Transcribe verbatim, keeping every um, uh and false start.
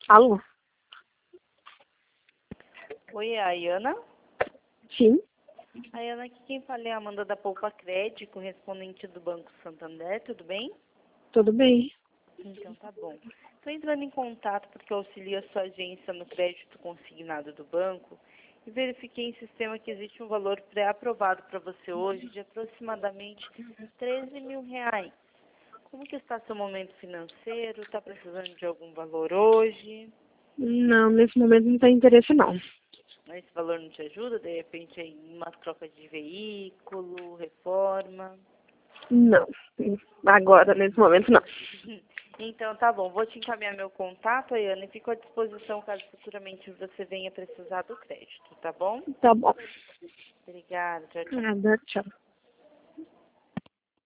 Alô? Oi, é a Ayana? Sim, Ayana, aqui quem fala é a Amanda da Poupa Crédito, correspondente do Banco Santander, tudo bem? tudo bem. Então tá bom. Estou entrando em contato porque eu auxilio a sua agência no crédito consignado do banco e verifiquei em sistema que existe um valor pré-aprovado para você hoje de aproximadamente treze mil reais. Como que está seu momento financeiro? Está precisando de algum valor hoje? Não, nesse momento não tem interesse não. Esse valor não te ajuda? De repente, em uma troca de veículo, reforma? Não, agora, nesse momento não. Então, tá bom. Vou te encaminhar meu contato, Ayana, e fico à disposição caso futuramente você venha precisar do crédito, tá bom? Tá bom. Obrigada. Tchau, tchau. Nada, tchau.